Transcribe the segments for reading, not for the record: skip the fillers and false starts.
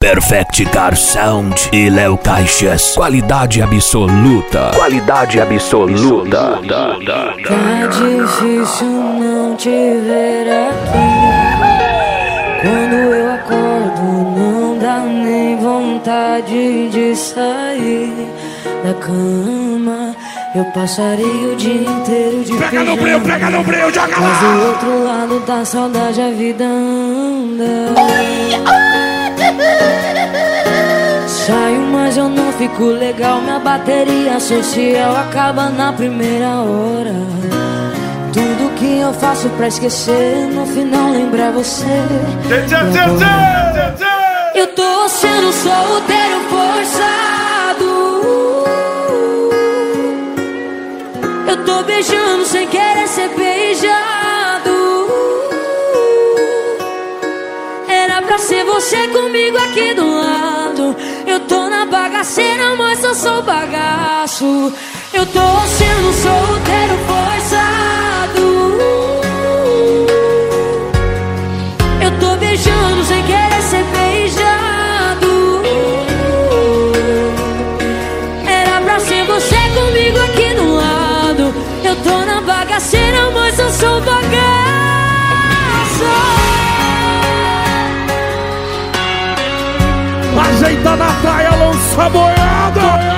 Perfect Car Sound e Léo Caixas. Qualidade absoluta. Qualidade absoluta. Tá difícil não te ver aqui. Quando eu acordo não dá nem vontade de sair da cama. Eu passaria o dia inteiro de pega no breu, joga lá. Mas do outro lado da saudade a vida anda. Saio, mas eu não fico legal. Minha bateria social acaba na primeira hora. Tudo que eu faço pra esquecer, no final lembrar você. Eu tô sendo solteiro forçado. Eu tô beijando sem querer ser beijado. Era pra ser você comigo aqui do lado. Eu tô na bagaceira, mas eu sou bagaço. Eu tô sendo solteiro forçado. Eu tô beijando sem querer ser beijado. Era pra ser você comigo aqui do lado. Eu tô na bagaceira, mas eu sou bagaço. Ajeita na praia, lança a boiada.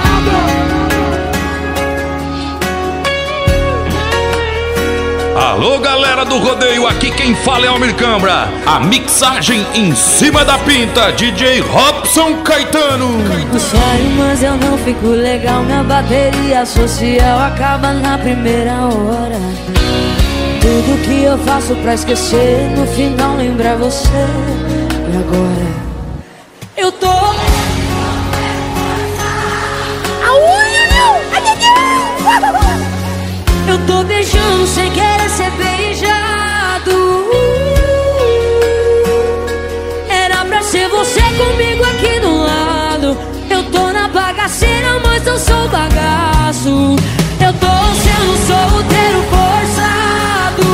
Alô, galera do rodeio, aqui quem fala é Almir Cambra. A mixagem em cima da pinta, DJ Robson Caetano. Saio, mas eu não fico legal. Minha bateria social acaba na primeira hora. Tudo que eu faço pra esquecer, no final lembrar você. E agora? Eu tô... Eu tô beijando sem querer ser beijado. Era pra ser você comigo aqui do lado. Eu tô na bagaceira, mas eu sou bagaço. Eu tô sendo solteiro forçado.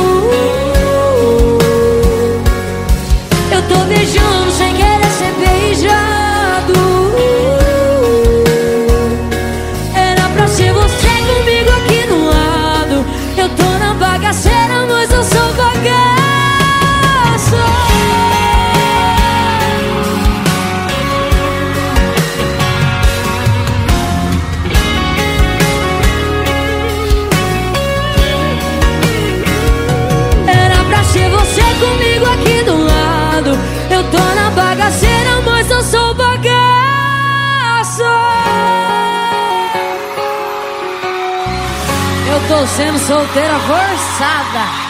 Eu tô beijando sem querer ser beijado. Era pra ser você comigo aqui do lado. Eu tô na bagaceira, mas eu sou bagaço. Era pra ser você comigo aqui do lado. Eu tô na bagaceira, mas eu sou bagaço. Eu tô sendo solteira forçada.